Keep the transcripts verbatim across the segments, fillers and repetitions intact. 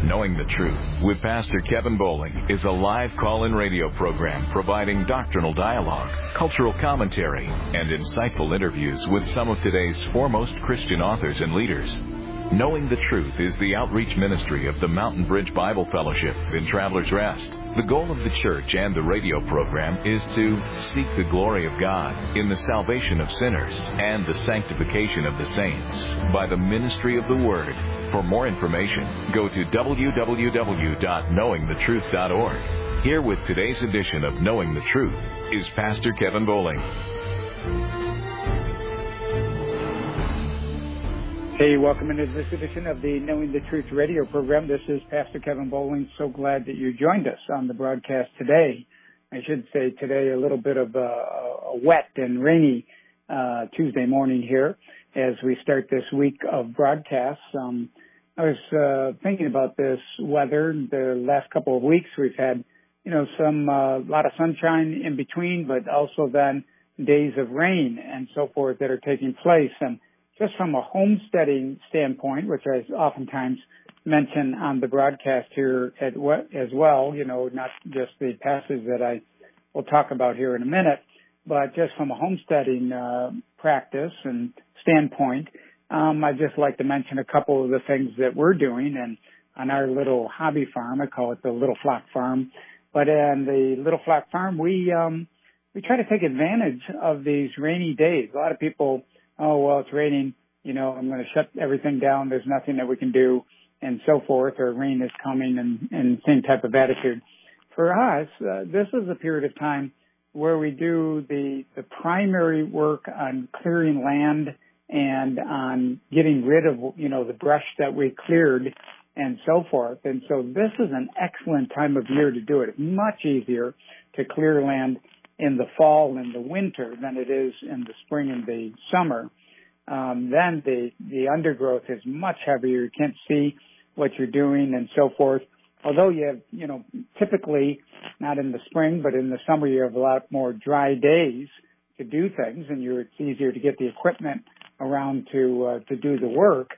Knowing the Truth with Pastor Kevin Bowling is a live call-in radio program providing doctrinal dialogue, cultural commentary, and insightful interviews with some of today's foremost Christian authors and leaders. Knowing the Truth is the outreach ministry of the Mountain Bridge Bible Fellowship in Travelers Rest. The goal of the church and the radio program is to seek the glory of God in the salvation of sinners and the sanctification of the saints by the ministry of the Word. For more information, go to w w w dot knowing the truth dot org. Here with today's edition of Knowing the Truth is Pastor Kevin Bowling. Hey, welcome into this edition of the Knowing the Truth radio program. This is Pastor Kevin Bowling. So glad that you joined us on the broadcast today. I should say today a little bit of a, a wet and rainy uh, Tuesday morning here as we start this week of broadcasts. Um, I was uh, thinking about this weather. The last couple of weeks we've had, you know, some a uh, lot of sunshine in between, but also then days of rain and so forth that are taking place. And just from a homesteading standpoint, which I oftentimes mention on the broadcast here at, as well, you know, not just the passage that I will talk about here in a minute, but just from a homesteading uh, practice and standpoint, um, I'd just like to mention a couple of the things that we're doing. And on our little hobby farm, I call it the Little Flock Farm, but in the Little Flock Farm, we um, we try to take advantage of these rainy days. A lot of people, oh, well, it's raining, you know, I'm going to shut everything down. There's nothing that we can do and so forth, or rain is coming and, and same type of attitude. For us, uh, this is a period of time where we do the, the primary work on clearing land and on getting rid of, you know, the brush that we cleared and so forth. And so this is an excellent time of year to do it. It's much easier to clear land in the fall and the winter than it is in the spring and the summer. Um, then the, the undergrowth is much heavier. You can't see what you're doing and so forth. Although you have, you know, typically not in the spring, but in the summer you have a lot more dry days to do things, and you're, it's easier to get the equipment around to uh, to do the work.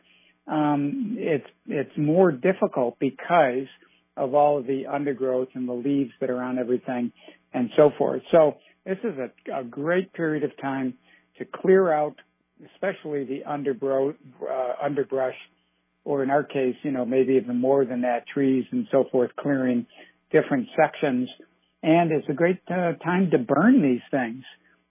Um, it's it's more difficult because of all of the undergrowth and the leaves that are on everything and so forth. So this is a, a great period of time to clear out, especially the undergrowth, uh, underbrush, or in our case, you know, maybe even more than that, trees and so forth, clearing different sections. And it's a great uh, time to burn these things.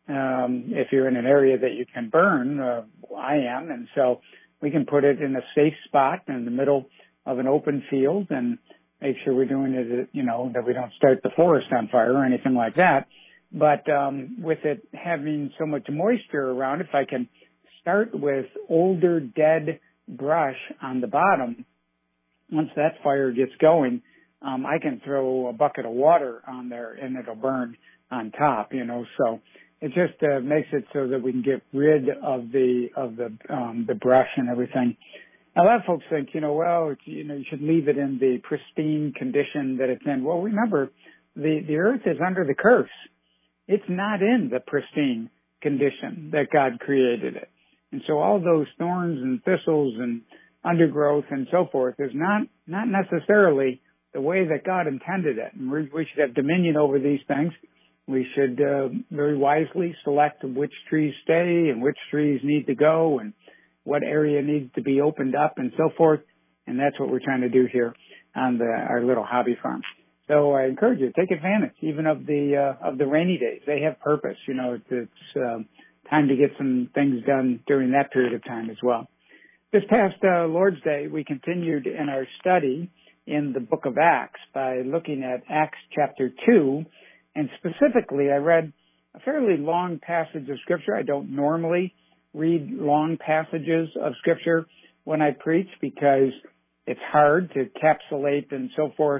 Um, if you're in an area that you can burn, uh, I am, and so we can put it in a safe spot in the middle of an open field and make sure we're doing it, you know, that we don't start the forest on fire or anything like that. But um, with it having so much moisture around, if I can start with older dead brush on the bottom, once that fire gets going, um, I can throw a bucket of water on there and it'll burn on top, you know. So it just uh, makes it so that we can get rid of the of the um, the brush and everything. A lot of folks think, you know, well, it's, you know, you should leave it in the pristine condition that it's in. Well, remember, the the earth is under the curse. It's not in the pristine condition that God created it. And so all those thorns and thistles and undergrowth and so forth is not, not necessarily the way that God intended it. And we, we should have dominion over these things. We should uh, very wisely select which trees stay and which trees need to go and what area needs to be opened up and so forth. And that's what we're trying to do here on the, our little hobby farm. So I encourage you to take advantage even of the uh, of the rainy days. They have purpose. You know, it's, it's uh, time to get some things done during that period of time as well. This past uh, Lord's Day, we continued in our study in the book of Acts by looking at Acts chapter two, and specifically I read a fairly long passage of Scripture. I don't normally read long passages of Scripture when I preach because it's hard to encapsulate and so forth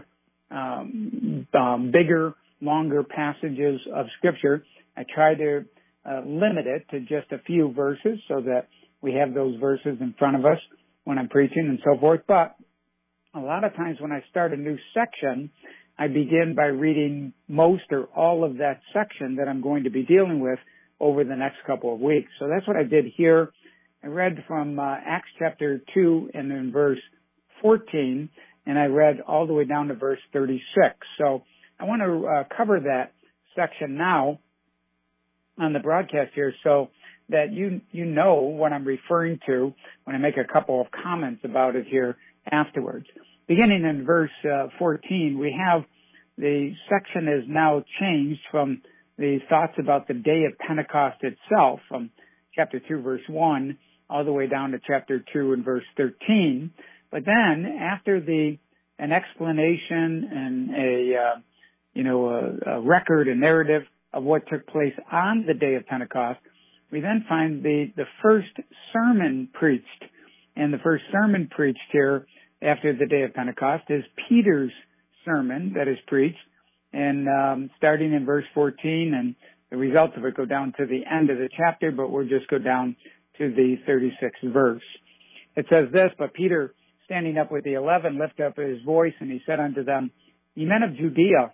um, um, bigger, longer passages of Scripture. I try to uh, limit it to just a few verses so that we have those verses in front of us when I'm preaching and so forth. But a lot of times when I start a new section, I begin by reading most or all of that section that I'm going to be dealing with over the next couple of weeks. So that's what I did here. I read from uh, Acts chapter two and then verse fourteen, and I read all the way down to verse thirty-six. So I want to uh, cover that section now on the broadcast here so that you you know what I'm referring to when I make a couple of comments about it here afterwards. Beginning in verse uh, fourteen, we have the section is now changed from the thoughts about the day of Pentecost itself, from chapter two, verse one, all the way down to chapter two and verse thirteen. But then, after the an explanation and a uh, you know a, a record, a narrative of what took place on the day of Pentecost, we then find the the first sermon preached, and the first sermon preached here after the day of Pentecost is Peter's sermon that is preached, and um, starting in verse fourteen, and the results of it go down to the end of the chapter, but we'll just go down to the thirty-sixth verse. It says this, "But Peter, standing up with the eleven, lifted up his voice, and he said unto them, Ye men of Judea,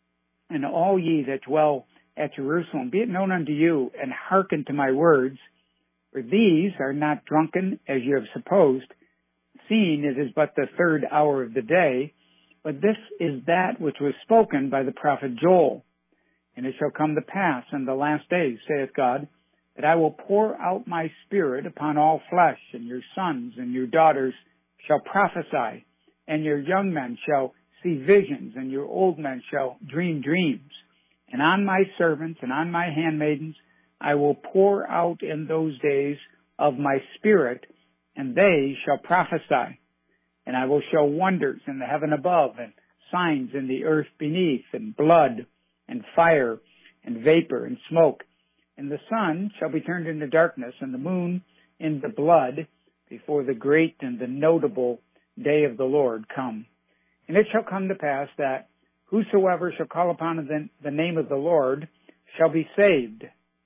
and all ye that dwell at Jerusalem, be it known unto you, and hearken to my words, for these are not drunken, as you have supposed, seeing it is but the third hour of the day, but this is that which was spoken by the prophet Joel. And it shall come to pass in the last days, saith God, that I will pour out my spirit upon all flesh, and your sons and your daughters shall prophesy, and your young men shall see visions, and your old men shall dream dreams. And on my servants and on my handmaidens I will pour out in those days of my spirit, and they shall prophesy. And I will show wonders in the heaven above, and signs in the earth beneath, and blood, and fire, and vapor, and smoke. And the sun shall be turned into darkness, and the moon into blood, before the great and the notable day of the Lord come. And it shall come to pass that whosoever shall call upon the, the name of the Lord shall be saved.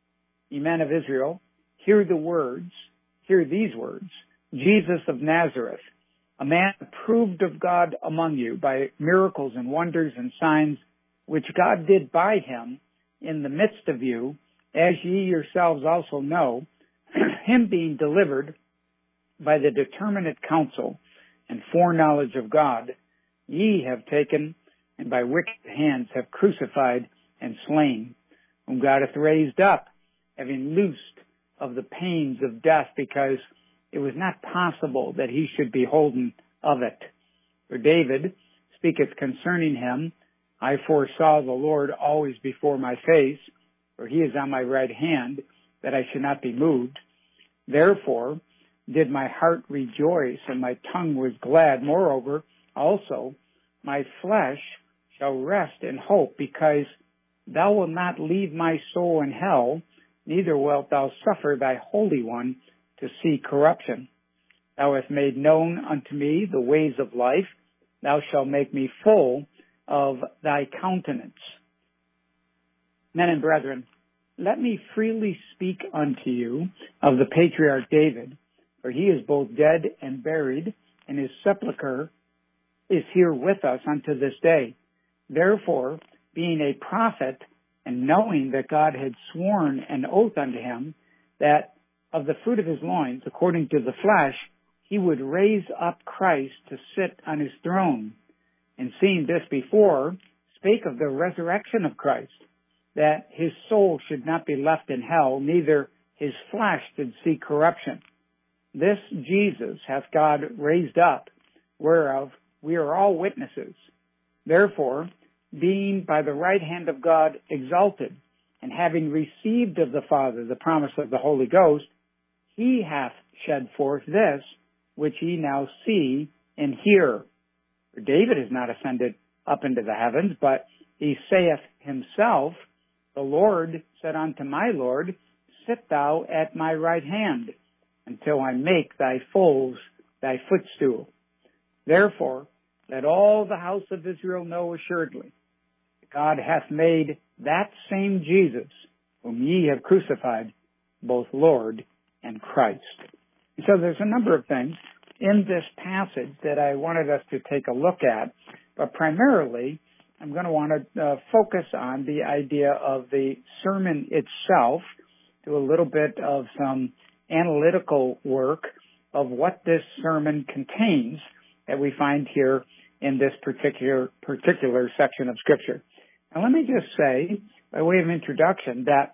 Ye men of Israel, hear the words, hear these words, Jesus of Nazareth, a man approved of God among you by miracles and wonders and signs, which God did by him in the midst of you, as ye yourselves also know, him being delivered by the determinate counsel and foreknowledge of God, ye have taken, and by wicked hands have crucified and slain, whom God hath raised up, having loosed of the pains of death, because it was not possible that he should be holden of it. For David speaketh concerning him, I foresaw the Lord always before my face, for he is on my right hand, that I should not be moved. Therefore did my heart rejoice, and my tongue was glad. Moreover, also my flesh shall rest in hope, because thou wilt not leave my soul in hell, neither wilt thou suffer thy Holy One to see corruption. Thou hast made known unto me the ways of life. Thou shalt make me full of thy countenance. Men and brethren, let me freely speak unto you of the patriarch David, for he is both dead and buried, and his sepulchre is here with us unto this day. Therefore, being a prophet, and knowing that God had sworn an oath unto him, that of the fruit of his loins, according to the flesh, he would raise up Christ to sit on his throne, and seeing this before, spake of the resurrection of Christ, that his soul should not be left in hell, neither his flesh should see corruption. This Jesus hath God raised up, whereof we are all witnesses. Therefore, being by the right hand of God exalted, and having received of the Father the promise of the Holy Ghost, he hath shed forth this, which ye now see and hear. For David is not ascended up into the heavens, but he saith himself, the Lord said unto my Lord, Sit thou at my right hand, until I make thy foes thy footstool. Therefore, let all the house of Israel know assuredly, God hath made that same Jesus, whom ye have crucified, both Lord and Christ. And so there's a number of things in this passage that I wanted us to take a look at, but primarily I'm going to want to uh, focus on the idea of the sermon itself, do a little bit of some analytical work of what this sermon contains that we find here in this particular particular section of Scripture. Now, let me just say, by way of introduction, that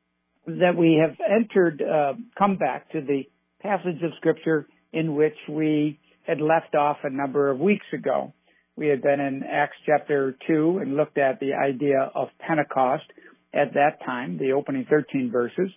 that we have entered, uh, come back to the passage of Scripture in which we had left off a number of weeks ago. We had been in Acts chapter two and looked at the idea of Pentecost at that time, the opening thirteen verses.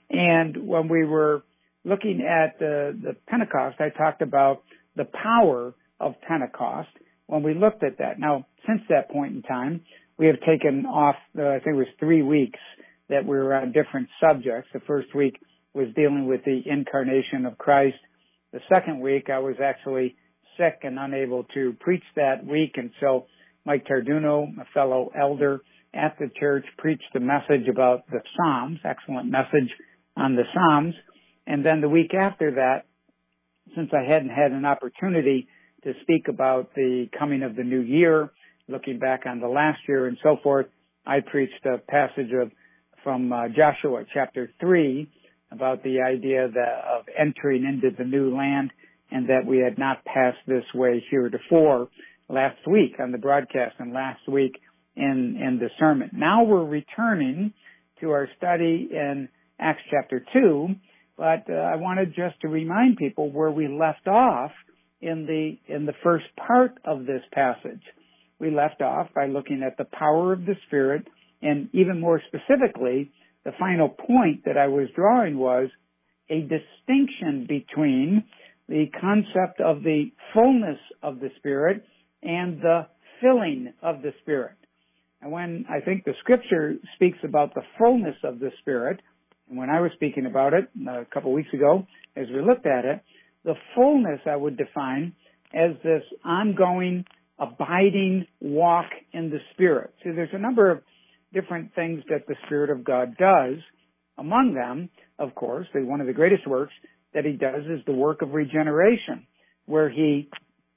And when we were looking at the, the Pentecost, I talked about the power of Pentecost when we looked at that. Now, since that point in time, we have taken off, uh, I think it was three weeks that we were on different subjects. The first week was dealing with the incarnation of Christ. The second week, I was actually sick and unable to preach that week, and so Mike Tarduno, a fellow elder at the church, preached a message about the Psalms, excellent message on the Psalms. And then the week after that, since I hadn't had an opportunity to speak about the coming of the new year, looking back on the last year and so forth, I preached a passage of from uh, Joshua chapter three about the idea that of entering into the new land and that we had not passed this way heretofore last week on the broadcast and last week in, in the sermon. Now we're returning to our study in Acts chapter two, but uh, I wanted just to remind people where we left off in the in the first part of this passage. We left off by looking at the power of the Spirit, and even more specifically, the final point that I was drawing was a distinction between the concept of the fullness of the Spirit and the filling of the Spirit. And when I think the Scripture speaks about the fullness of the Spirit, and when I was speaking about it a couple of weeks ago, as we looked at it, the fullness I would define as this ongoing, abiding walk in the Spirit. See, there's a number of different things that the Spirit of God does. Among them, of course, the, one of the greatest works that He does is the work of regeneration, where He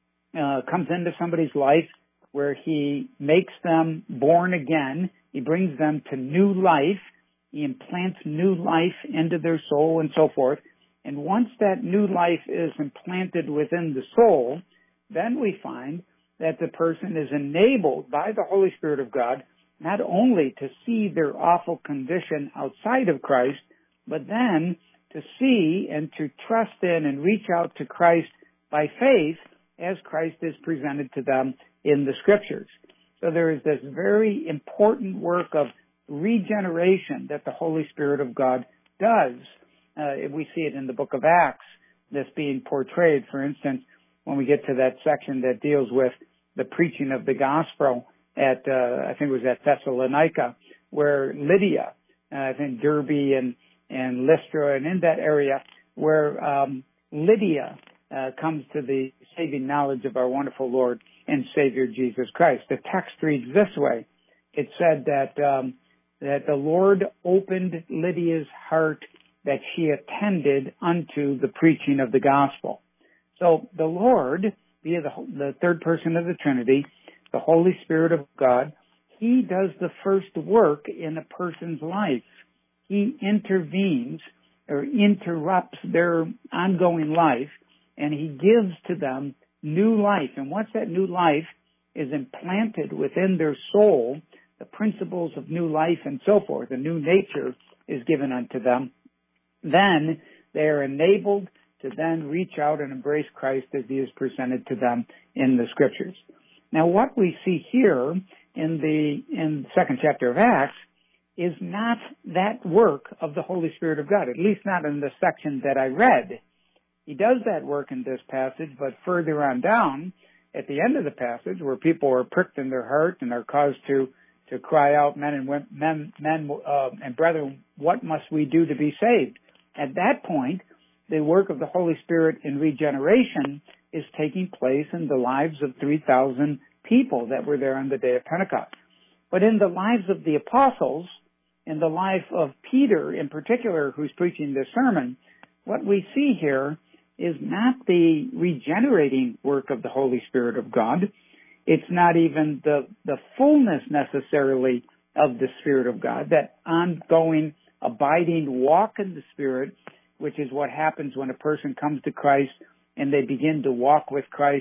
uh, comes into somebody's life, where He makes them born again. He brings them to new life. He implants new life into their soul and so forth. And once that new life is implanted within the soul, then we find that the person is enabled by the Holy Spirit of God not only to see their awful condition outside of Christ, but then to see and to trust in and reach out to Christ by faith as Christ is presented to them in the Scriptures. So there is this very important work of regeneration that the Holy Spirit of God does. Uh, we see it in the book of Acts, this being portrayed, for instance, when we get to that section that deals with the preaching of the gospel at, uh, I think it was at Thessalonica, where Lydia, uh, I think Derbe and, and Lystra, and in that area where um, Lydia uh, comes to the saving knowledge of our wonderful Lord and Savior Jesus Christ. The text reads this way. It said that um, that the Lord opened Lydia's heart that she attended unto the preaching of the gospel. So the Lord, via the, the third person of the Trinity, the Holy Spirit of God, He does the first work in a person's life. He intervenes or interrupts their ongoing life, and He gives to them new life. And once that new life is implanted within their soul, the principles of new life and so forth, a new nature is given unto them, then they are enabled to then reach out and embrace Christ as He is presented to them in the Scriptures. Now, what we see here in the in the second chapter of Acts is not that work of the Holy Spirit of God, at least not in the section that I read. He does that work in this passage, but further on down, at the end of the passage, where people are pricked in their heart and are caused to to cry out, men and women, men, men uh, and brethren, what must we do to be saved? At that point, the work of the Holy Spirit in regeneration is taking place in the lives of three thousand people that were there on the day of Pentecost. But in the lives of the apostles, in the life of Peter in particular, who's preaching this sermon, what we see here is not the regenerating work of the Holy Spirit of God. It's not even the, the fullness necessarily of the Spirit of God, that ongoing, abiding walk in the Spirit, which is what happens when a person comes to Christ and they begin to walk with Christ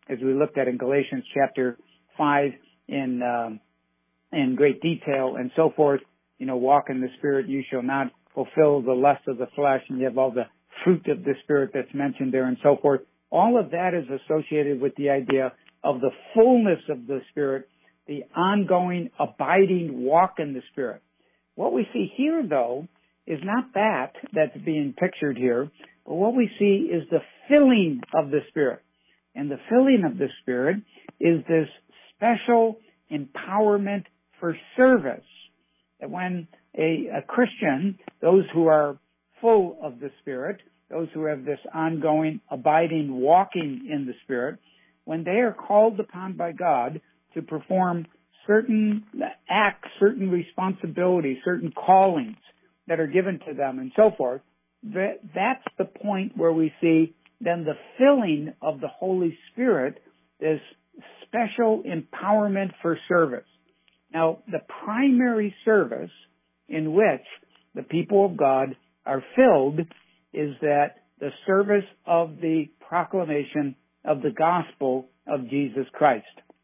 as we looked at in Galatians chapter five in um, in great detail and so forth. You know, walk in the Spirit, you shall not fulfill the lust of the flesh, and you have all the fruit of the Spirit that's mentioned there and so forth. All of that is associated with the idea of the fullness of the Spirit, the ongoing, abiding walk in the Spirit. What we see here, though, is not that that's being pictured here, but what we see is the filling of the Spirit. And the filling of the Spirit is this special empowerment for service. That when a, a Christian, those who are full of the Spirit, those who have this ongoing, abiding, walking in the Spirit, when they are called upon by God to perform certain acts, certain responsibilities, certain callings that are given to them and so forth, that, that's the point where we see then the filling of the Holy Spirit, this special empowerment for service. Now, the primary service in which the people of God are filled is that the service of the proclamation of the gospel of Jesus Christ.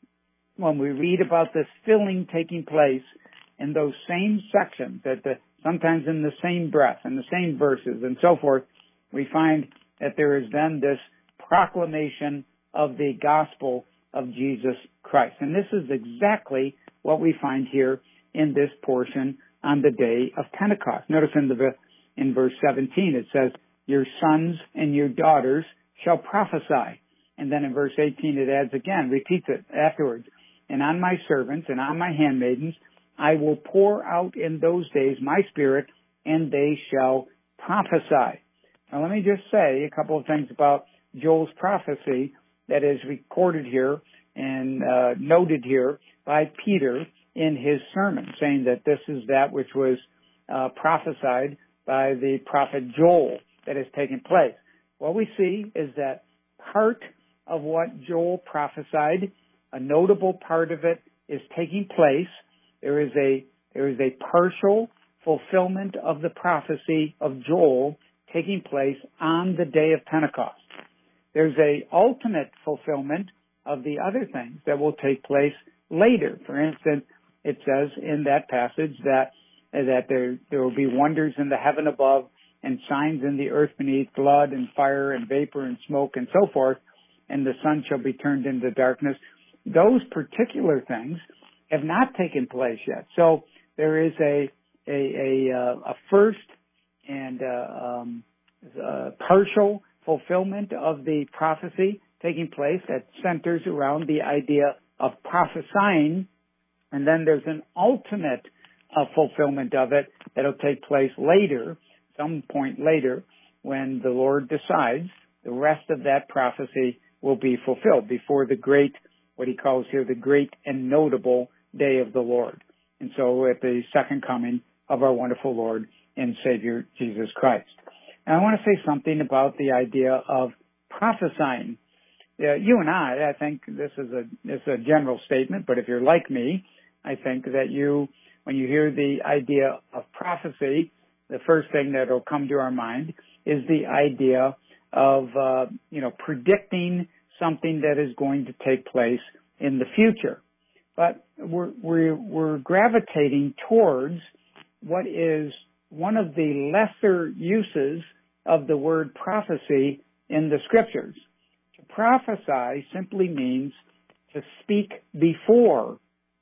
When we read about this filling taking place in those same sections, that the, sometimes in the same breath, in the same verses and so forth, we find that there is then this proclamation of the gospel of Jesus Christ. And this is exactly what we find here in this portion on the day of Pentecost. Notice in the in verse seventeen it says, your sons and your daughters shall prophesy. And then in verse eighteen it adds again, repeats it afterwards. And on my servants and on my handmaidens I will pour out in those days my Spirit, and they shall prophesy. Now let me just say a couple of things about Joel's prophecy that is recorded here and uh, noted here by Peter in his sermon, saying that this is that which was uh, prophesied by the prophet Joel that has taken place. What we see is that part of what Joel prophesied, a notable part of it, is taking place. There is a there is a partial fulfillment of the prophecy of Joel taking place on the day of Pentecost. There's a ultimate fulfillment of the other things that will take place later. For instance, it says in that passage that that there there will be wonders in the heaven above and signs in the earth beneath, blood and fire and vapor and smoke and so forth, and the sun shall be turned into darkness. Those particular things have not taken place yet. So there is a a a, a first and uh, um, uh, partial fulfillment of the prophecy taking place that centers around the idea of prophesying, and then there's an ultimate uh, fulfillment of it that'll take place later, some point later, when the Lord decides the rest of that prophecy will be fulfilled before the great, what he calls here, the great and notable day of the Lord. And so at the second coming of our wonderful Lord and Savior, Jesus Christ. And I want to say something about the idea of prophesying. Uh, you and I, I think this is a this is a general statement, but if you're like me, I think that you, when you hear the idea of prophecy, the first thing that will come to our mind is the idea of, uh, you know, predicting something that is going to take place in the future. But we're, we're, we're gravitating towards what is one of the lesser uses of the word prophecy in the scriptures. To prophesy simply means to speak before.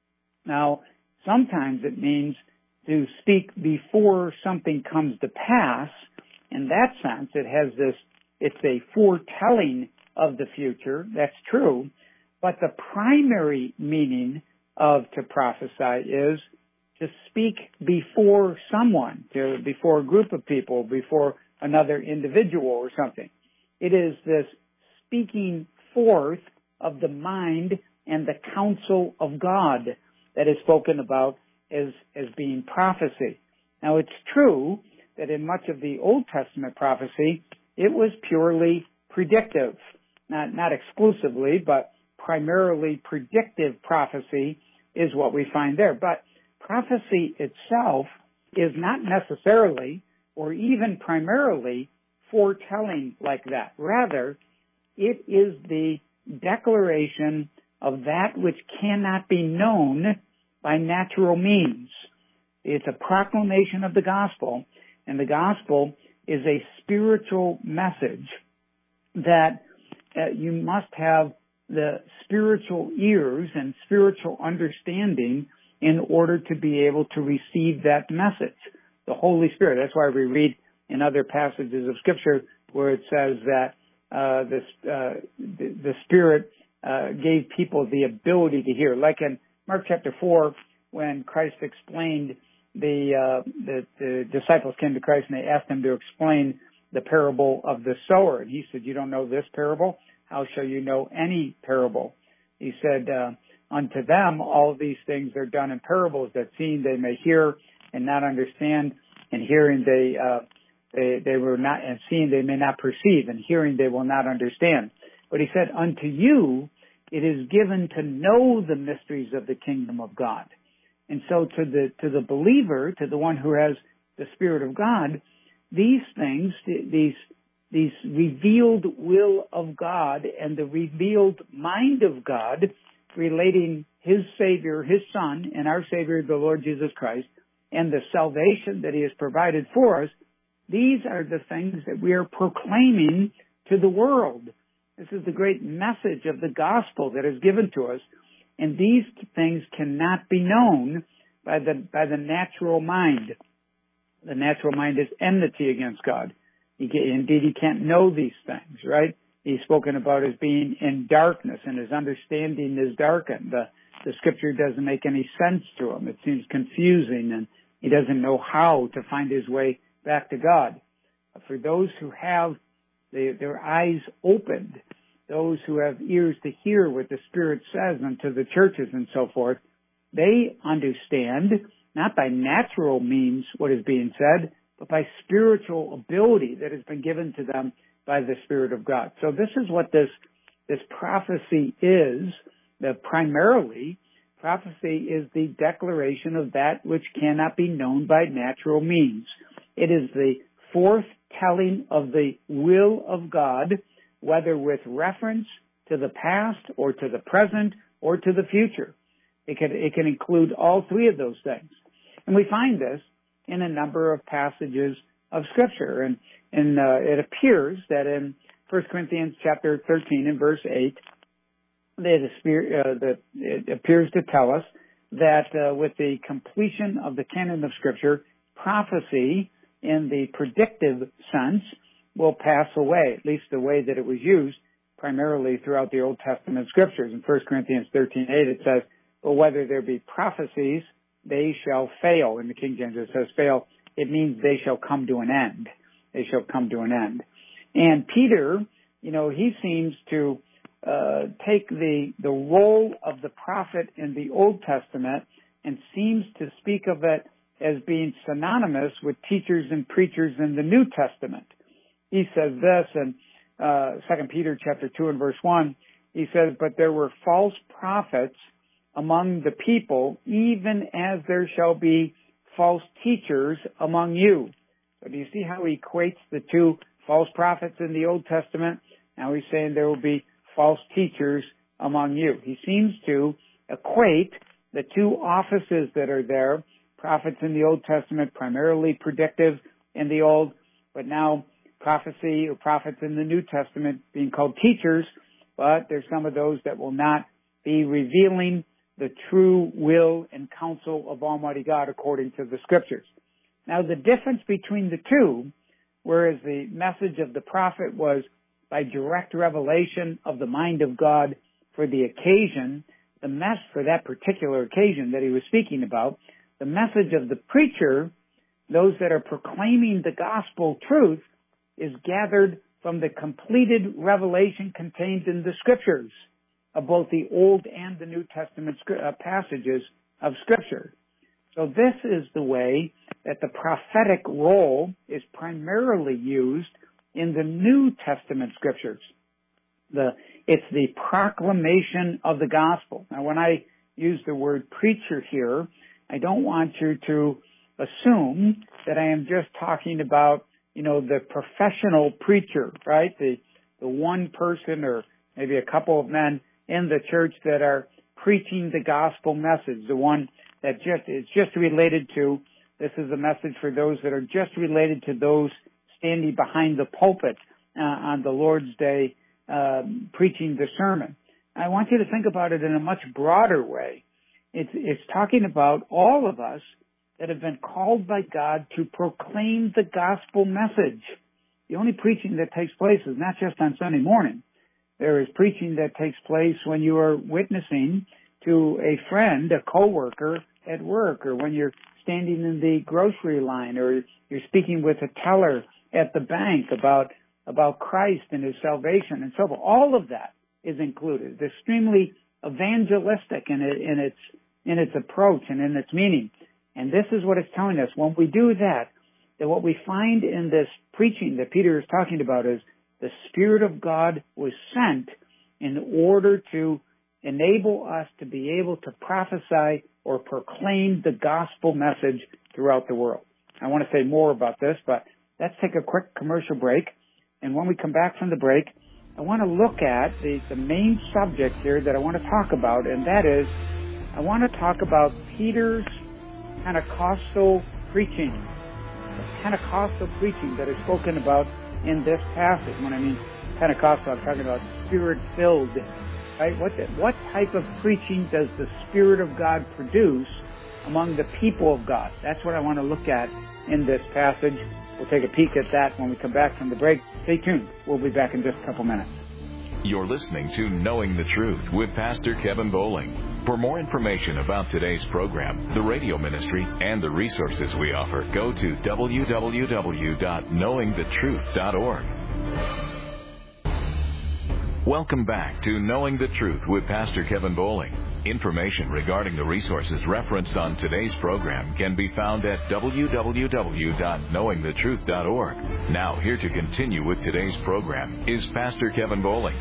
Now, sometimes it means to speak before something comes to pass. In that sense, it has this, it's a foretelling of the future. That's true. But the primary meaning of to prophesy is to speak before someone, to, before a group of people, before another individual or something. It is this speaking forth of the mind and the counsel of God that is spoken about as, as being prophecy. Now, it's true that in much of the Old Testament prophecy, it was purely predictive. Not, not exclusively, but primarily predictive prophecy is what we find there. But prophecy itself is not necessarily or even primarily foretelling like that. Rather, it is the declaration of that which cannot be known by natural means. It's a proclamation of the gospel, and the gospel is a spiritual message that uh, you must have the spiritual ears and spiritual understanding in order to be able to receive that message. The Holy Spirit. That's why we read in other passages of Scripture where it says that uh, the, uh, the, the Spirit uh, gave people the ability to hear. Like in Mark chapter four, when Christ explained the, uh, the, the disciples came to Christ and they asked him to explain the parable of the sower. And he said, you don't know this parable? How shall you know any parable? He said, uh, unto them all these things are done in parables, that seeing they may hear and not understand, and hearing they, uh, they, they were not, and seeing they may not perceive, and hearing they will not understand. But he said, unto you it is given to know the mysteries of the kingdom of God. And so to the, to the believer, to the one who has the Spirit of God, these things, these, these revealed will of God and the revealed mind of God relating His Savior, His Son, and our Savior, the Lord Jesus Christ, and the salvation that He has provided for us, these are the things that we are proclaiming to the world. This is the great message of the gospel that is given to us, and these things cannot be known by the by the natural mind. The natural mind is enmity against God. He can, indeed, he can't know these things, right? He's spoken about as being in darkness, and his understanding is darkened. The, the Scripture doesn't make any sense to him. It seems confusing, and he doesn't know how to find his way back to God. For those who have the, their eyes opened, those who have ears to hear what the Spirit says unto the churches and so forth, they understand, not by natural means what is being said, but by spiritual ability that has been given to them by the Spirit of God. So this is what this this prophecy is. That primarily, prophecy is the declaration of that which cannot be known by natural means. It is the foretelling of the will of God, whether with reference to the past or to the present or to the future. It can, it can include all three of those things. And we find this in a number of passages of Scripture. And, and uh, it appears that in First Corinthians chapter thirteen and verse eight, that, uh, that it appears to tell us that uh, with the completion of the canon of Scripture, prophecy in the predictive sense will pass away, at least the way that it was used primarily throughout the Old Testament Scriptures. In First Corinthians thirteen eight, it says, well, whether there be prophecies, they shall fail. In the King James, it says fail. It means they shall come to an end. They shall come to an end. And Peter, you know, he seems to uh, take the the role of the prophet in the Old Testament and seems to speak of it as being synonymous with teachers and preachers in the New Testament. He says this in uh, Second Peter chapter two and verse one. He says, but there were false prophets among the people, even as there shall be false teachers among you. So do you see how he equates the two false prophets in the Old Testament? Now he's saying there will be false teachers among you. He seems to equate the two offices that are there, prophets in the Old Testament, primarily predictive in the Old, but now prophecy or prophets in the New Testament being called teachers, but there's some of those that will not be revealing the true will and counsel of Almighty God according to the Scriptures. Now, the difference between the two, whereas the message of the prophet was by direct revelation of the mind of God for the occasion, the mess for that particular occasion that he was speaking about, the message of the preacher, those that are proclaiming the gospel truth, is gathered from the completed revelation contained in the Scriptures of both the Old and the New Testament uh, passages of Scripture. So this is the way that the prophetic role is primarily used in the New Testament Scriptures. The, it's the proclamation of the gospel. Now, when I use the word preacher here, I don't want you to assume that I am just talking about, you know, the professional preacher, right? The, the one person or maybe a couple of men in the church that are preaching the gospel message, the one that just is just related to, this is a message for those that are just related to those standing behind the pulpit uh, on the Lord's Day um, preaching the sermon. I want you to think about it in a much broader way. It's, it's talking about all of us that have been called by God to proclaim the gospel message. The only preaching that takes place is not just on Sunday morning. There is preaching that takes place when you are witnessing to a friend, a coworker at work, or when you're standing in the grocery line, or you're speaking with a teller at the bank about about Christ and His salvation and so forth. All of that is included. It's extremely evangelistic in, it, in its in its approach and in its meaning. And this is what it's telling us. When we do that, that what we find in this preaching that Peter is talking about is the Spirit of God was sent in order to enable us to be able to prophesy or proclaim the gospel message throughout the world. I want to say more about this, but let's take a quick commercial break. And when we come back from the break, I want to look at the, the main subject here that I want to talk about, and that is I want to talk about Peter's Pentecostal preaching. The Pentecostal preaching that is spoken about in this passage. When I mean Pentecostal, I'm talking about Spirit-filled. Right? What, the, what type of preaching does the Spirit of God produce among the people of God? That's what I want to look at in this passage. We'll take a peek at that when we come back from the break. Stay tuned. We'll be back in just a couple minutes. You're listening to Knowing the Truth with Pastor Kevin Bowling. For more information about today's program, the radio ministry, and the resources we offer, go to w w w dot knowing the truth dot org. Welcome back to Knowing the Truth with Pastor Kevin Bowling. Information regarding the resources referenced on today's program can be found at w w w dot knowing the truth dot org. Now, here to continue with today's program is Pastor Kevin Bowling.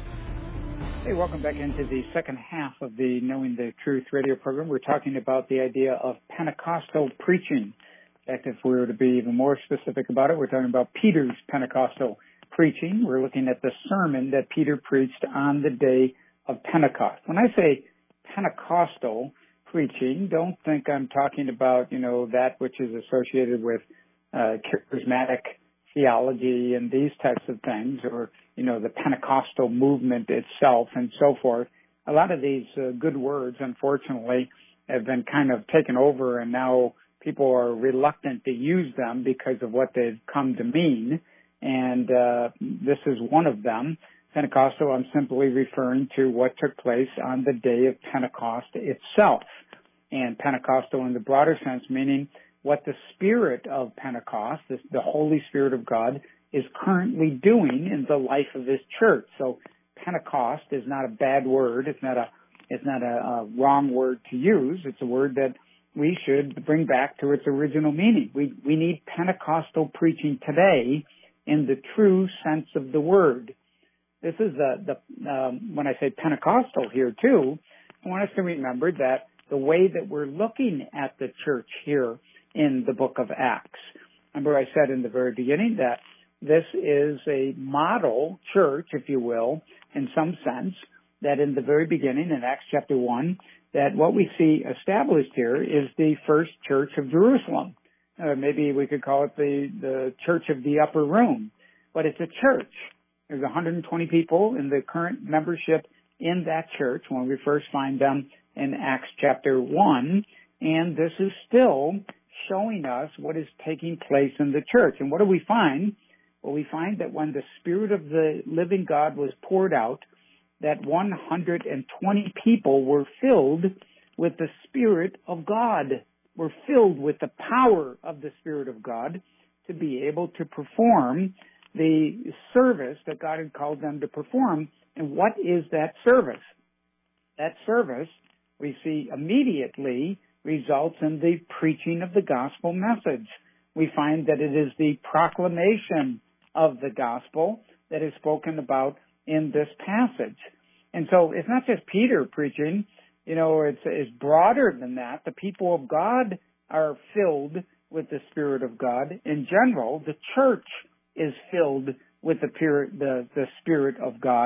Hey, welcome back into the second half of the Knowing the Truth radio program. We're talking about the idea of Pentecostal preaching. In fact, if we were to be even more specific about it, we're talking about Peter's Pentecostal preaching. We're looking at the sermon that Peter preached on the day of Pentecost. When I say Pentecostal preaching, don't think I'm talking about, you know, that which is associated with uh, charismatic theology and these types of things, or, you know, the Pentecostal movement itself and so forth. A lot of these uh, good words, unfortunately, have been kind of taken over, and now people are reluctant to use them because of what they've come to mean. And uh, this is one of them. Pentecostal, I'm simply referring to what took place on the day of Pentecost itself. And Pentecostal in the broader sense, meaning what the Spirit of Pentecost, this, the Holy Spirit of God, is currently doing in the life of His church. So Pentecost is not a bad word. It's not a it's not a, a wrong word to use. It's a word that we should bring back to its original meaning. We we need Pentecostal preaching today in the true sense of the word. This is the, the um, when I say Pentecostal here too, I want us to remember that the way that we're looking at the church here in the book of Acts. Remember I said in the very beginning that this is a model church, if you will, in some sense, that in the very beginning in Acts chapter one, that what we see established here is the first church of Jerusalem. Uh, maybe we could call it the, the church of the upper room, but it's a church. There's one hundred twenty people in the current membership in that church when we first find them in Acts chapter one, and this is still showing us what is taking place in the church. And what do we find? Well, we find that when the Spirit of the living God was poured out, that one hundred twenty people were filled with the Spirit of God, were filled with the power of the Spirit of God to be able to perform the service that God had called them to perform. And what is that service? That service, we see immediately, results in the preaching of the gospel message. We find that it is the proclamation of the gospel that is spoken about in this passage. And so it's not just Peter preaching, you know, it's, it's broader than that. The people of God are filled with the Spirit of God. In general, the church is filled with the, pure, the, the Spirit of God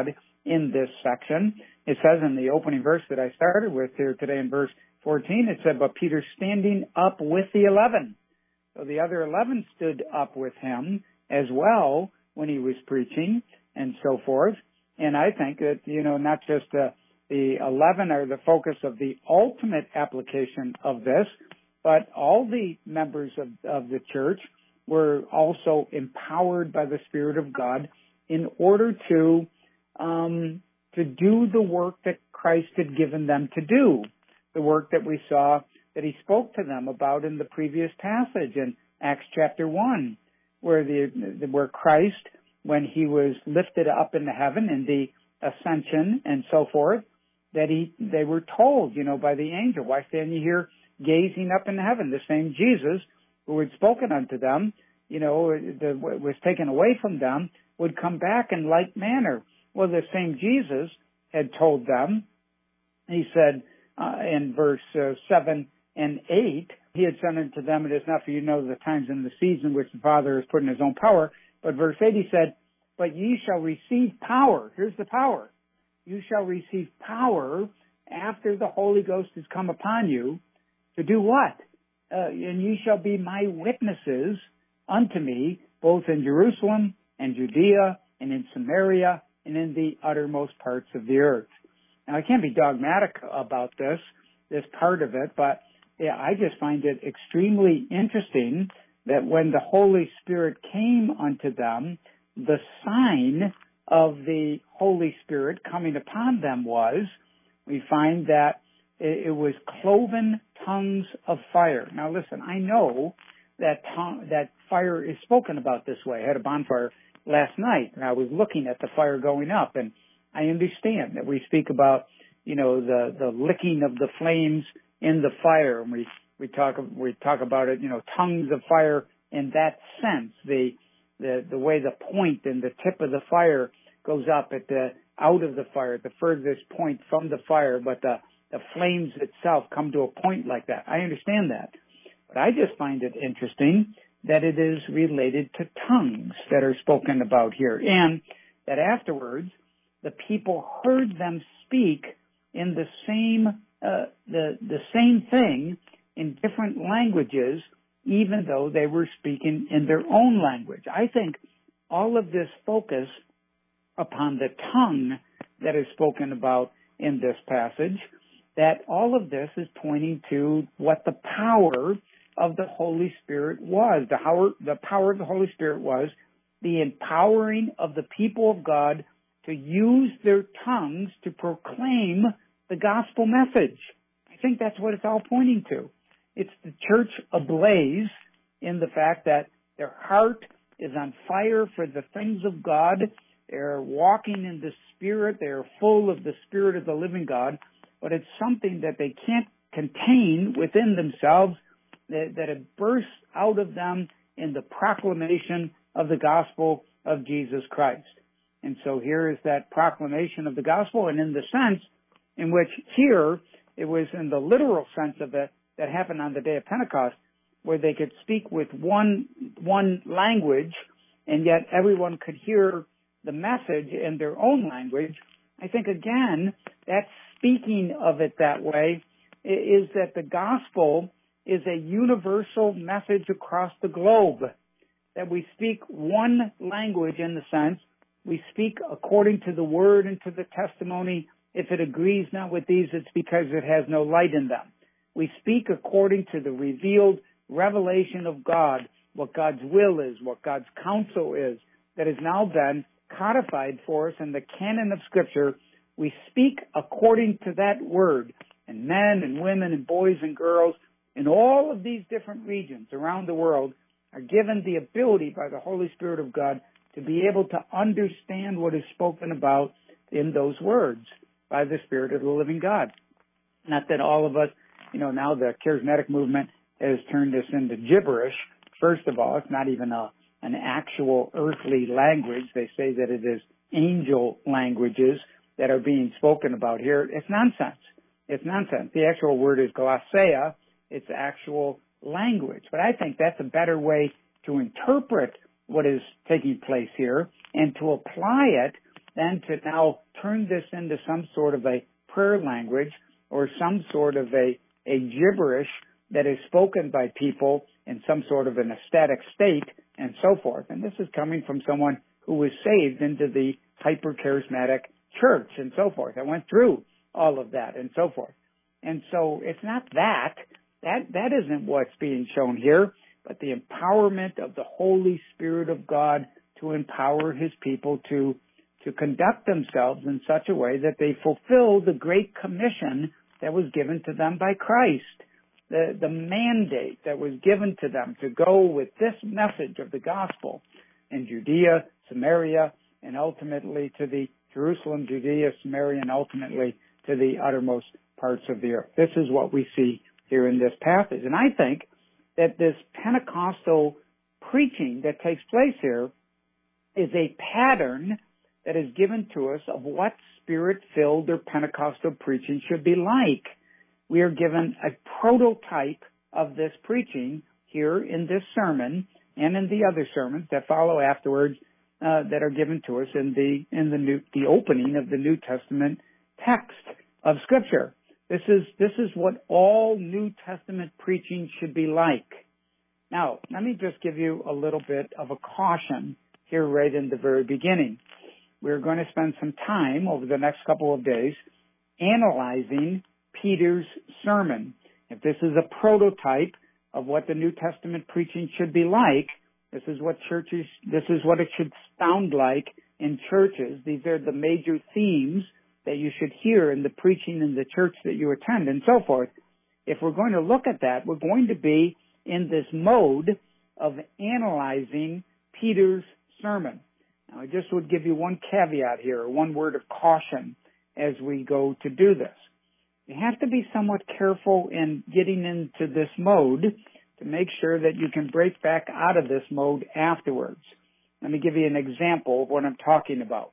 in this section. It says in the opening verse that I started with here today in verse fourteen, it said, but Peter standing up with the eleven. So the other eleven stood up with him as well when he was preaching and so forth. And I think that, you know, not just uh, the eleven are the focus of the ultimate application of this, but all the members of, of the church were also empowered by the Spirit of God in order to um, to do the work that Christ had given them to do, the work that we saw that he spoke to them about in the previous passage in Acts chapter one, where the where Christ, when he was lifted up into heaven in the ascension and so forth, that he they were told, you know, by the angel, why stand you here gazing up into heaven? The same Jesus who had spoken unto them, you know, the, was taken away from them, would come back in like manner. Well, the same Jesus had told them, he said uh, in verse uh, seven and eight, he had said unto them, it is not for you to know the times and the season which the Father has put in his own power. But verse eight, he said, but ye shall receive power. Here's the power. You shall receive power after the Holy Ghost has come upon you to do what? Uh, and ye shall be my witnesses unto me, both in Jerusalem and Judea and in Samaria and in the uttermost parts of the earth. Now, I can't be dogmatic about this, this part of it, but yeah, I just find it extremely interesting that when the Holy Spirit came unto them, the sign of the Holy Spirit coming upon them was, we find that it was cloven tongues of fire. Now listen, I know that tongue, that fire is spoken about this way. I had a bonfire last night and I was looking at the fire going up, and I understand that we speak about, you know, the, the licking of the flames in the fire, and we, we talk, we talk about it, you know, tongues of fire in that sense, the, the, the way the point and the tip of the fire goes up at the, out of the fire, at the furthest point from the fire, but the, the flames itself come to a point like that. I understand that. But I just find it interesting that it is related to tongues that are spoken about here, and that afterwards the people heard them speak in the same uh, the the same thing in different languages, even though they were speaking in their own language. I think all of this focus upon the tongue that is spoken about in this passage, that all of this is pointing to what the power of the Holy Spirit was. The power, the power of the Holy Spirit was the empowering of the people of God to use their tongues to proclaim the gospel message. I think that's what it's all pointing to. It's the church ablaze in the fact that their heart is on fire for the things of God. They're walking in the Spirit. They're full of the Spirit of the living God. But it's something that they can't contain within themselves, that, that it bursts out of them in the proclamation of the gospel of Jesus Christ. And so here is that proclamation of the gospel, and in the sense in which here, it was in the literal sense of it that happened on the day of Pentecost, where they could speak with one, one language, and yet everyone could hear the message in their own language. I think, again, that speaking of it that way is that the gospel is a universal message across the globe, that we speak one language in the sense we speak according to the word and to the testimony. If it agrees not with these, it's because it has no light in them. We speak according to the revealed revelation of God, what God's will is, what God's counsel is, that has now been codified for us in the canon of Scripture. We speak according to that word, and men and women and boys and girls in all of these different regions around the world are given the ability by the Holy Spirit of God to be able to understand what is spoken about in those words by the Spirit of the living God. Not that all of us, you know, now the charismatic movement has turned this into gibberish. First of all, it's not even a, an actual earthly language. They say that it is angel languages that are being spoken about here. It's nonsense. It's nonsense. The actual word is glossaea. It's actual language. But I think that's a better way to interpret what is taking place here and to apply it then to now turn this into some sort of a prayer language or some sort of a, a gibberish that is spoken by people in some sort of an ecstatic state and so forth. And this is coming from someone who was saved into the hyper-charismatic church and so forth. I went through all of that and so forth. And so it's not that. That, that isn't what's being shown here, but the empowerment of the Holy Spirit of God to empower His people to, to conduct themselves in such a way that they fulfill the Great Commission that was given to them by Christ. The, the mandate that was given to them to go with this message of the gospel in Judea, Samaria, and ultimately to the Jerusalem, Judea, Samaria, and ultimately to the uttermost parts of the earth. This is what we see here in this passage. And I think that this Pentecostal preaching that takes place here is a pattern that is given to us of what Spirit-filled or Pentecostal preaching should be like. We are given a prototype of this preaching here in this sermon and in the other sermons that follow afterwards uh, that are given to us in the in the new the opening of the New Testament text of Scripture. This is this is what all New Testament preaching should be like. Now, let me just give you a little bit of a caution here right in the very beginning. We're going to spend some time over the next couple of days analyzing Peter's sermon. If this is a prototype of what the New Testament preaching should be like, this is what churches, this is what it should sound like in churches. These are the major themes that you should hear in the preaching in the church that you attend and so forth. If we're going to look at that, we're going to be in this mode of analyzing Peter's sermon. Now, I just would give you one caveat here, one word of caution as we go to do this. You have to be somewhat careful in getting into this mode to make sure that you can break back out of this mode afterwards. Let me give you an example of what I'm talking about.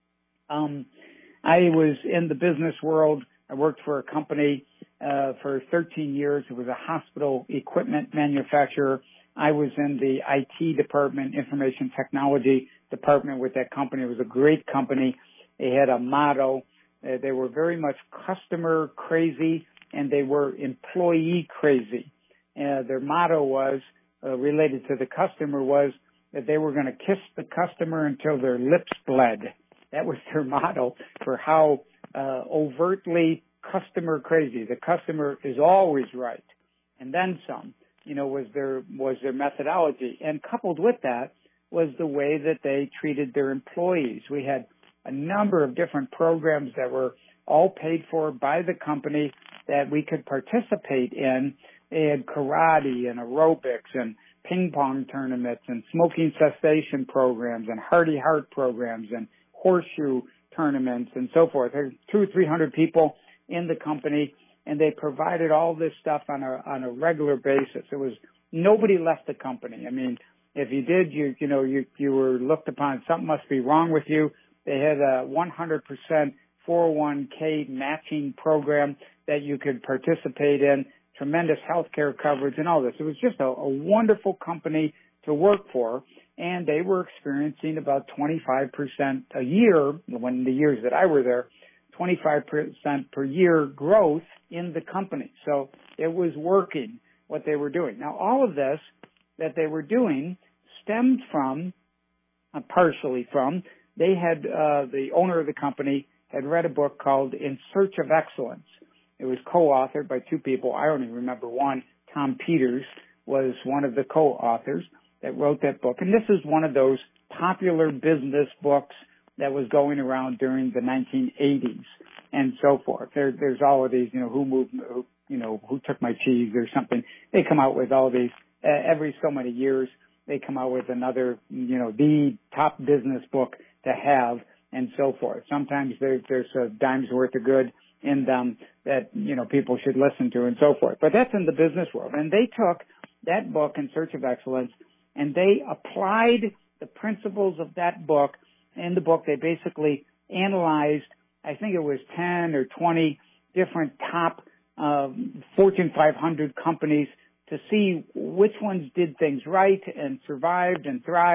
Um, I was in the business world. I worked for a company uh, for thirteen years. It was a hospital equipment manufacturer. I was in the I T department, information technology department with that company. It was a great company. They had a motto. Uh, they were very much customer crazy, and they were employee crazy. Uh, their motto was, uh, related to the customer, was that they were going to kiss the customer until their lips bled. That was their motto for how uh, overtly customer crazy. The customer is always right, and then some. You know, was their was their methodology, and coupled with that was the way that they treated their employees. We had a number of different programs that were all paid for by the company that we could participate in. They had karate and aerobics and ping pong tournaments and smoking cessation programs and hearty heart programs and horseshoe tournaments and so forth. There were two or three hundred people in the company, and they provided all this stuff on a on a regular basis. It was nobody left the company. I mean, if you did, you you know you you were looked upon. Something must be wrong with you. They had a one hundred percent four oh one k matching program that you could participate in. Tremendous health care coverage and all this. It was just a, a wonderful company to work for, and they were experiencing about twenty-five percent a year, when the years that I were there, twenty-five percent per year growth in the company. So it was working, what they were doing. Now, all of this that they were doing stemmed from, uh, partially from, they had, uh, the owner of the company had read a book called In Search of Excellence. It was co-authored by two people. I only remember one. Tom Peters was one of the co-authors that wrote that book. And this is one of those popular business books that was going around during the nineteen eighties and so forth. There, there's all of these, you know, who moved, who, you know, who took my cheese or something. They come out with all these uh, every so many years. They come out with another, you know, the top business book to have and so forth. Sometimes there, there's a dime's worth of good in them that, you know, people should listen to and so forth. But that's in the business world. And they took that book, In Search of Excellence, and they applied the principles of that book. In the book, they basically analyzed, I think it was ten or twenty different top um, Fortune five hundred companies to see which ones did things right and survived and thrived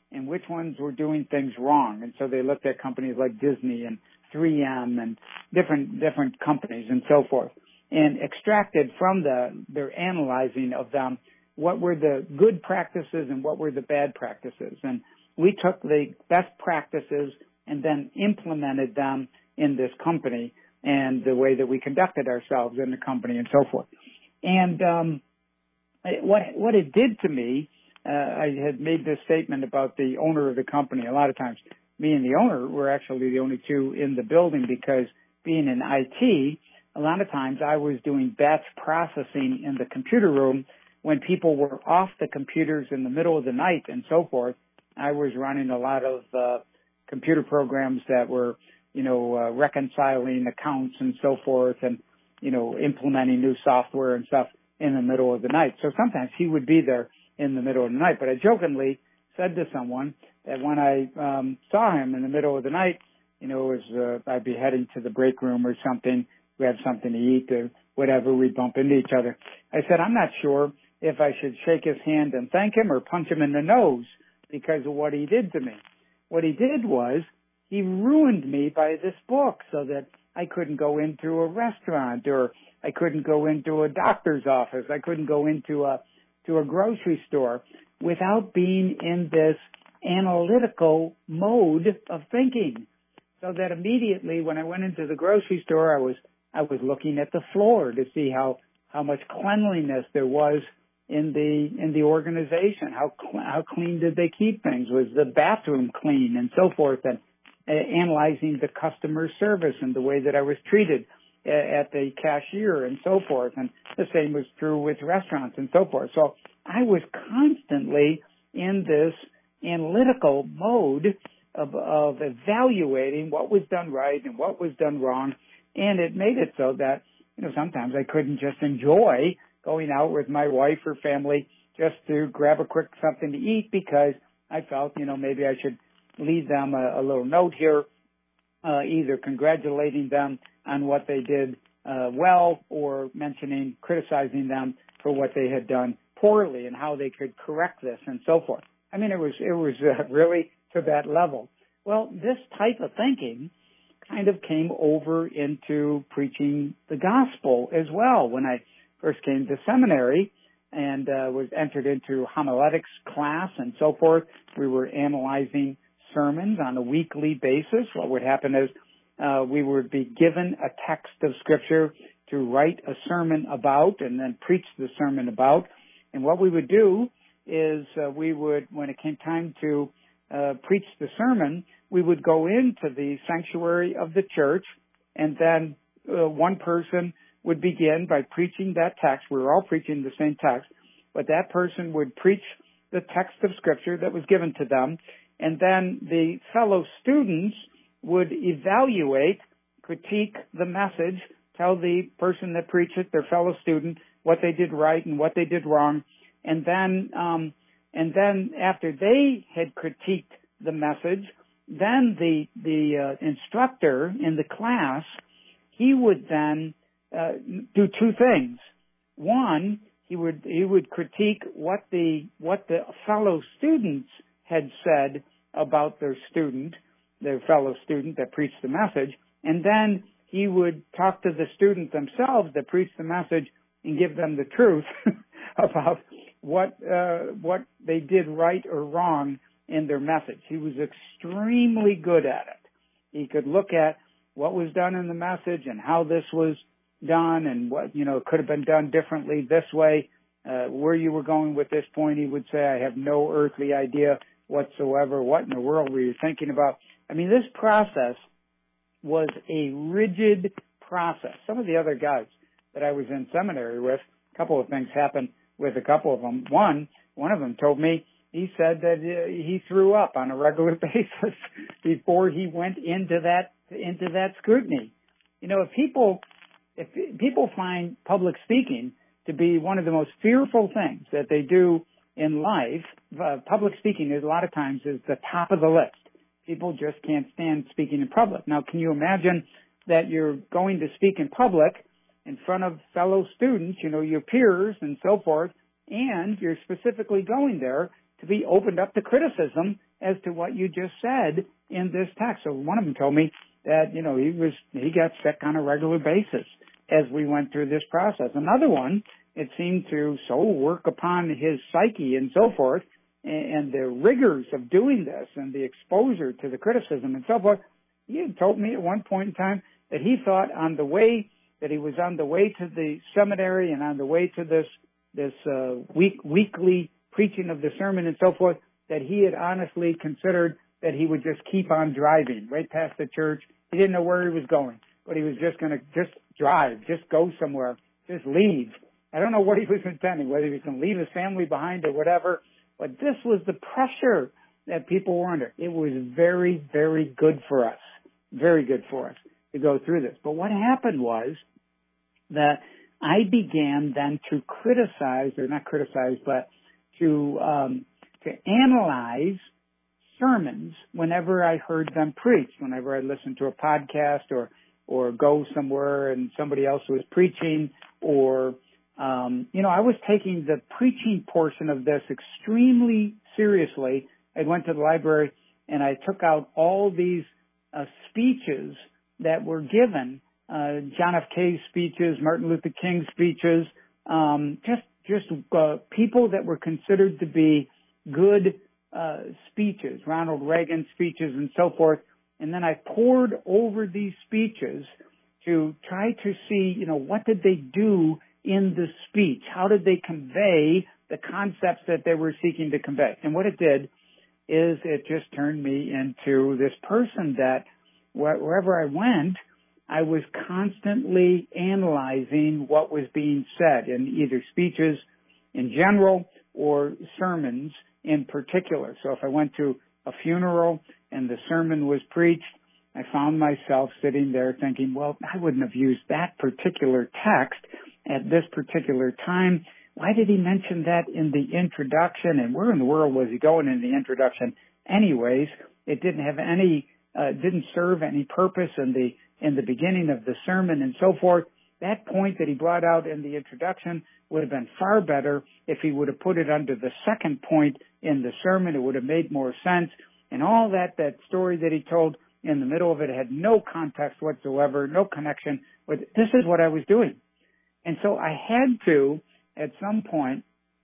and which ones were doing things wrong. And so they looked at companies like Disney and three M and different different companies and so forth, and extracted from the their analyzing of them what were the good practices and what were the bad practices. And we took the best practices and then implemented them in this company and the way that we conducted ourselves in the company and so forth. And um, what what it did to me, uh, I had made this statement about the owner of the company. A lot of times, me and the owner were actually the only two in the building because being in I T, a lot of times I was doing batch processing in the computer room when people were off the computers in the middle of the night and so forth. I was running a lot of uh, computer programs that were, you know, uh, reconciling accounts and so forth and, you know, implementing new software and stuff in the middle of the night. So sometimes he would be there in the middle of the night. But I jokingly said to someone that when I um, saw him in the middle of the night, you know, as uh, I'd be heading to the break room or something, grab something to eat or whatever, we'd bump into each other. I said, I'm not sure if I should shake his hand and thank him or punch him in the nose because of what he did to me. What he did was he ruined me by this book so that I couldn't go into a restaurant or I couldn't go into a doctor's office. I couldn't go into a to a grocery store without being in this analytical mode of thinking. So that immediately when I went into the grocery store, I was I was looking at the floor to see how how much cleanliness there was in the in the organization. How cl- how clean did they keep things? Was the bathroom clean and so forth? And uh, analyzing the customer service and the way that I was treated uh, at the cashier and so forth. And the same was true with restaurants and so forth. So I was constantly in this analytical mode of, of evaluating what was done right and what was done wrong. And it made it so that, you know, sometimes I couldn't just enjoy going out with my wife or family just to grab a quick something to eat because I felt, you know, maybe I should leave them a, a little note here, uh, either congratulating them on what they did uh, well or mentioning, criticizing them for what they had done poorly and how they could correct this and so forth. I mean, it was, it was uh, really to that level. Well, this type of thinking kind of came over into preaching the gospel as well. When I first came to seminary and uh, was entered into homiletics class and so forth, we were analyzing sermons on a weekly basis. What would happen is uh, we would be given a text of Scripture to write a sermon about and then preach the sermon about. And what we would do is uh, we would, when it came time to uh, preach the sermon, we would go into the sanctuary of the church, and then uh, one person would begin by preaching that text. We were all preaching the same text, but that person would preach the text of Scripture that was given to them, and then the fellow students would evaluate, critique the message, tell the person that preached it, their fellow student, what they did right and what they did wrong, and then um, and then after they had critiqued the message, then the the uh, instructor in the class, he would then uh, do two things. One, he would he would critique what the what the fellow students had said about their student, their fellow student that preached the message, and then he would talk to the student themselves that preached the message and give them the truth about what uh, what they did right or wrong in their message. He was extremely good at it. He could look at what was done in the message and how this was done and what, you know, could have been done differently this way. Uh, where you were going with this point, he would say, I have no earthly idea whatsoever. What in the world were you thinking about? I mean, this process was a rigid process. Some of the other guys that I was in seminary with, a couple of things happened with a couple of them. One, one of them told me, he said that uh, he threw up on a regular basis before he went into that into that scrutiny. You know, if people if people find public speaking to be one of the most fearful things that they do in life, uh, public speaking is a lot of times is the top of the list. People just can't stand speaking in public. Now, can you imagine that you're going to speak in public in front of fellow students, you know, your peers and so forth, and you're specifically going there to be opened up to criticism as to what you just said in this text. So one of them told me that, you know, he was, he got sick on a regular basis as we went through this process. Another one, it seemed to so work upon his psyche and so forth, and, and the rigors of doing this and the exposure to the criticism and so forth. He had told me at one point in time that he thought on the way, that he was on the way to the seminary and on the way to this, this, uh, week, weekly preaching of the sermon and so forth, that he had honestly considered that he would just keep on driving right past the church. He didn't know where he was going, but he was just going to just drive, just go somewhere, just leave. I don't know what he was intending, whether he was going to leave his family behind or whatever, but this was the pressure that people were under. It was very, very good for us, very good for us to go through this. But what happened was that I began then to criticize, or not criticize, but to um, to analyze sermons whenever I heard them preached, whenever I listened to a podcast or or go somewhere and somebody else was preaching, or um, you know, I was taking the preaching portion of this extremely seriously. I went to the library and I took out all these uh, speeches that were given, uh, John F. K's speeches, Martin Luther King's speeches, um, just just uh, people that were considered to be good uh, speeches, Ronald Reagan speeches and so forth. And then I poured over these speeches to try to see, you know, what did they do in the speech? How did they convey the concepts that they were seeking to convey? And what it did is it just turned me into this person that wherever I went, I was constantly analyzing what was being said in either speeches in general or sermons in particular. So if I went to a funeral and the sermon was preached, I found myself sitting there thinking, well, I wouldn't have used that particular text at this particular time. Why did he mention that in the introduction? And where in the world was he going in the introduction anyways? It didn't have any, uh, didn't serve any purpose in the in the beginning of the sermon and so forth. That point that he brought out in the introduction would have been far better if he would have put it under the second point in the sermon. It would have made more sense. And all that, that story that he told in the middle of it had no context whatsoever, no connection with, this is what I was doing. And so I had to, at some point,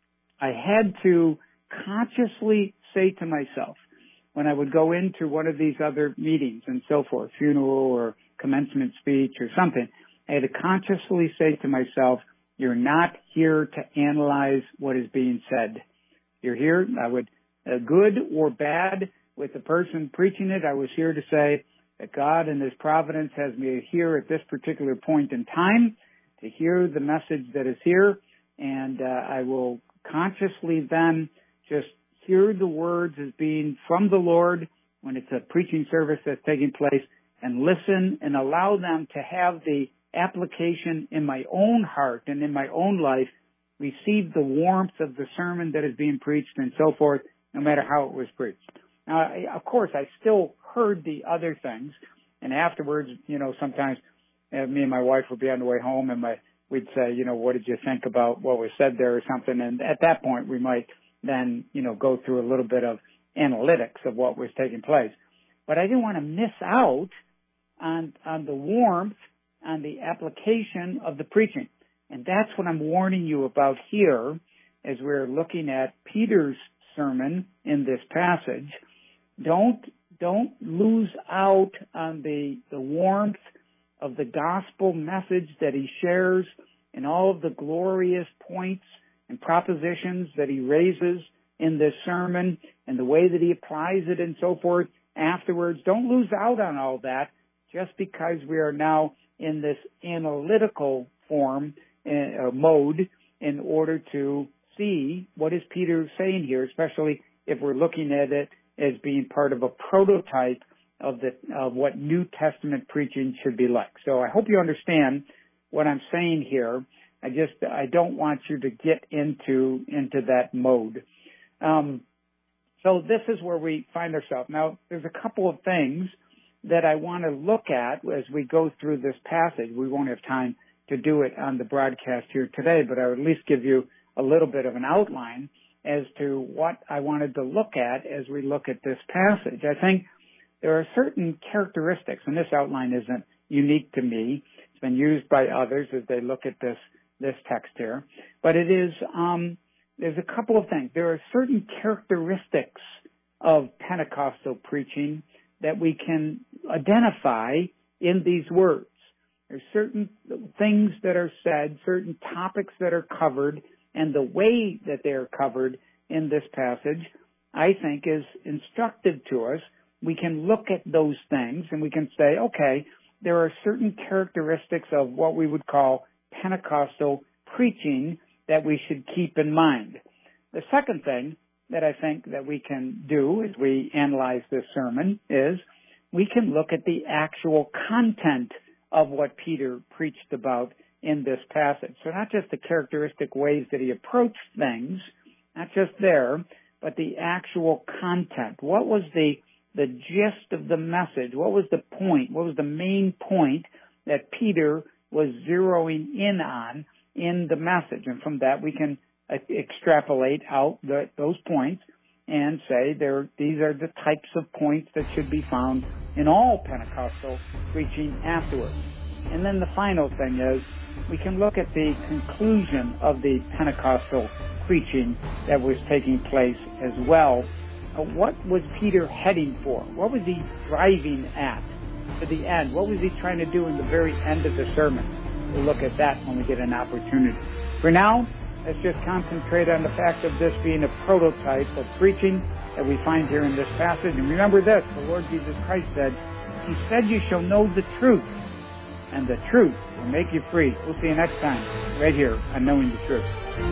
I had to consciously say to myself, when I would go into one of these other meetings and so forth, funeral or commencement speech or something, I had to consciously say to myself, you're not here to analyze what is being said. You're here, I would, uh, good or bad, with the person preaching it, I was here to say that God in His providence has me here at this particular point in time to hear the message that is here, and uh, I will consciously then just hear the words as being from the Lord when it's a preaching service that's taking place, and listen and allow them to have the application in my own heart and in my own life, receive the warmth of the sermon that is being preached and so forth, no matter how it was preached. Now, I, of course, I still heard the other things, and afterwards, you know, sometimes uh, me and my wife would be on the way home, and my we'd say, you know, what did you think about what was said there or something, and at that point, we might then, you know, go through a little bit of analytics of what was taking place. But I didn't want to miss out on on the warmth, on the application of the preaching. And that's what I'm warning you about here as we're looking at Peter's sermon in this passage. Don't don't lose out on the the warmth of the gospel message that he shares and all of the glorious points and propositions that he raises in this sermon and the way that he applies it and so forth afterwards. Don't lose out on all that just because we are now in this analytical form, uh, mode, in order to see what is Peter saying here, especially if we're looking at it as being part of a prototype of the of what New Testament preaching should be like. So I hope you understand what I'm saying here. I just I don't want you to get into into that mode. Um, so this is where we find ourselves. Now, there's a couple of things that I want to look at as we go through this passage. We won't have time to do it on the broadcast here today, but I would at least give you a little bit of an outline as to what I wanted to look at as we look at this passage. I think there are certain characteristics, and this outline isn't unique to me. It's been used by others as they look at this this text here. But it is, um, there's a couple of things. There are certain characteristics of Pentecostal preaching that we can identify in these words. There's certain things that are said, certain topics that are covered, and the way that they are covered in this passage, I think, is instructive to us. We can look at those things and we can say, okay, there are certain characteristics of what we would call Pentecostal preaching that we should keep in mind. The second thing that I think that we can do as we analyze this sermon is we can look at the actual content of what Peter preached about in this passage. So not just the characteristic ways that he approached things, not just there, but the actual content. What was the the gist of the message? What was the point? What was the main point that Peter was zeroing in on in the message? And from that we can uh, extrapolate out the, those points and say there these are the types of points that should be found in all Pentecostal preaching afterwards. And then the final thing is we can look at the conclusion of the Pentecostal preaching that was taking place as well. Uh, what was Peter heading for? What was he driving at to the end? What was he trying to do in the very end of the sermon? We'll look at that when we get an opportunity. For now, let's just concentrate on the fact of this being a prototype of preaching that we find here in this passage. And remember this, the Lord Jesus Christ said, He said you shall know the truth, and the truth will make you free. We'll see you next time, right here on Knowing the Truth.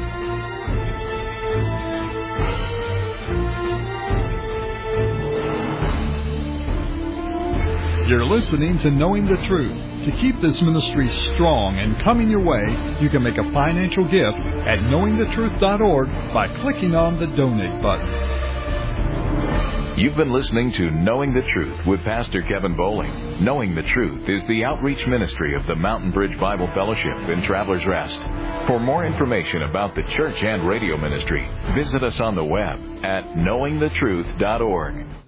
You're listening to Knowing the Truth. To keep this ministry strong and coming your way, you can make a financial gift at knowing the truth dot org by clicking on the Donate button. You've been listening to Knowing the Truth with Pastor Kevin Bowling. Knowing the Truth is the outreach ministry of the Mountain Bridge Bible Fellowship in Travelers Rest. For more information about the church and radio ministry, visit us on the web at knowing the truth dot org.